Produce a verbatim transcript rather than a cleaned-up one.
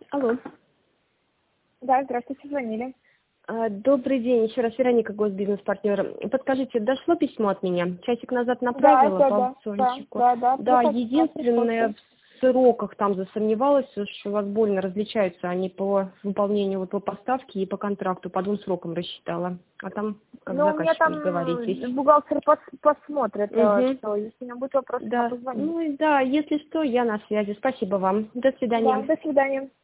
Алло. Да, здравствуйте, звонили. А, Добрый день, еще раз Вероника, госбизнес-партнер. Подскажите, дошло письмо от меня? Часик назад направила Да, по да, да, аукциончику. да, да, Да, пришло, единственное, пришло. в сроках там засомневалась, что у вас больно различаются они по выполнению, вот по поставке и по контракту, по двум срокам рассчитала. А там, как Ну, у меня заказчиком там договоритесь. бухгалтер пос- посмотрит, э, Угу. что, если у меня будет вопрос, она Да, позвонит. ну и да, если что, я на связи. Спасибо вам. До Да, свидания. до свидания.